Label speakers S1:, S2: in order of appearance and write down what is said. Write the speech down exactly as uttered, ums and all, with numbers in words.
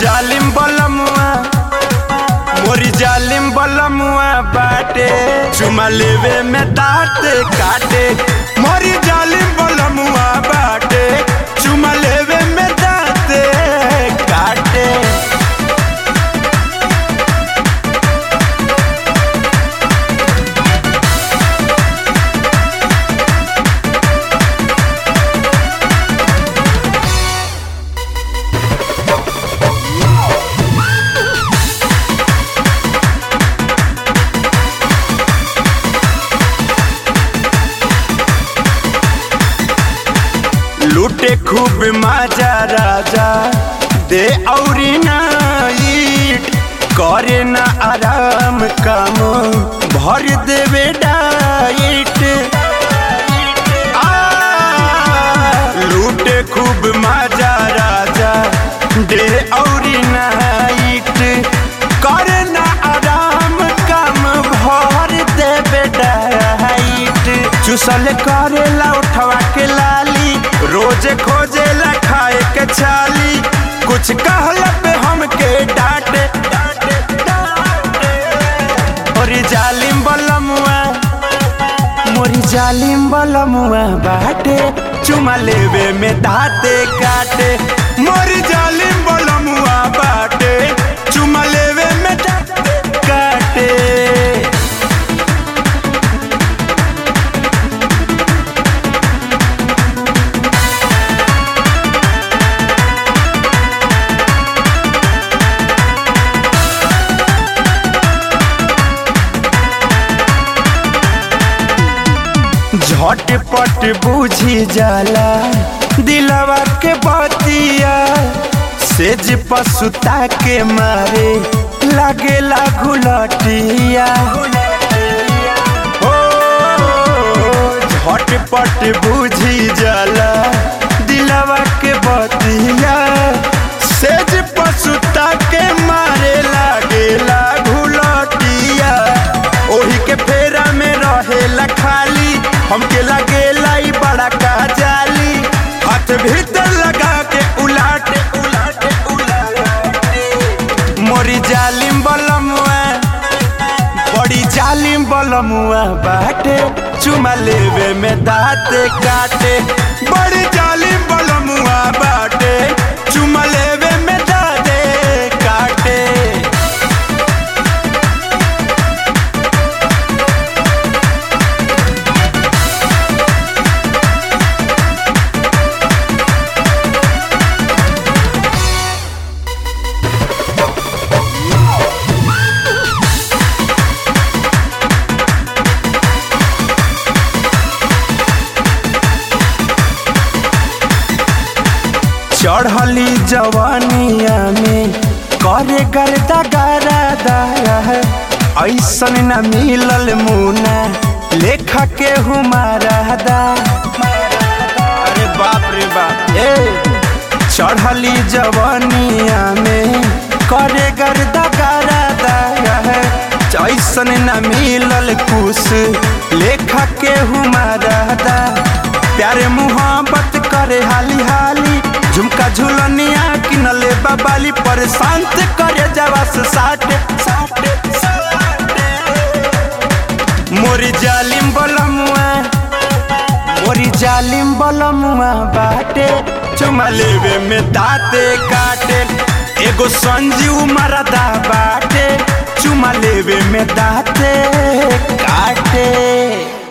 S1: जालिम बलमुआ मोरी जालिम बलमुआ बाटे चुमा लेवे में दांत काटे। मोरी जालिम बलमुआ बाटे चुमा लेवे में दांत काटे। लूटे खूब मजा राजा दे औरी नाइट करे ना आराम काम भर देवे डाइट। लूटे खूब मजा राजा दे औरी नाइट करे ना आराम काम भर देवे डाइट। चुसल करे ला उठवा के लाली रोज खोजे ला खाए के छाली कुछ कहला पे हमके डांटे। मोरी जालिम बलमुआ मोरी जालिम बलमुआ बाटे चुमा लेवे में दांते काटे। मोरी जालिम बलमुआ बाटे चुमा लेवे में दांते काटे। झटपट बुझी जाला दिलवा के बतिया सेज पसुता के मारे लागेला घुलटिया। हो झटपट बुझी जाला दिलवा के बतिया सेज पसुता के मारे लागेला घुलटिया। ओही के फेरा में रहेला खाली हमके लगेला बड़ा का जाली हाथ भीतर लगा के उलाटे उलाटे उलाटे। मोरी जालिम बलमुआ बड़ी जालिम बलमुआ बाटे चुमा लेवे में दांत काटे। बड़ी जालिम बलमुआ बाटे चुमा लेवे में दांत काटे। चढ़ली जवानिया में करे गर्दा गरादा ऐसन न मिलल मुना लेखा के हुमारा दा। अरे बाप रे बाप ए चढ़ली जवानिया में करे गर्दा गरादा ऐसन न मिलल कुछ लेखा के हुमारा दा। प्यारे मुहब्बत करे हाली हाली झुमका झुलनिया किनले बाबाली पर शांत करे जवास साटे साटे साटे। मोरी जालिम बलमुआ मोरी जालिम बलमुआ बाटे चुमा लेवे में दांते काटे। एगो संजीव मरदा बाटे चुमा लेवे में दांते काटे।